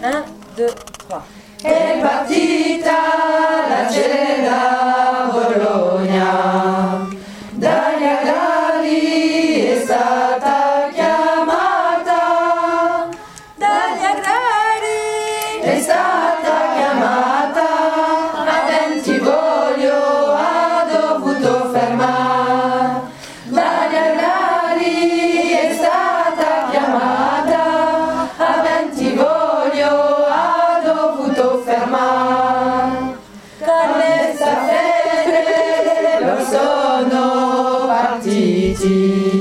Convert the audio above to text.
1, 2, 3. È partita la cena Bologna, dagli agrari è stata chiamata, Dagli agrari è stata chiamata, a Bentivoglio ha dovuto fermare. Dagli agrari è stata chiamata, a Bentivoglio ha dovuto fermare. Carne e staffette non sono partiti.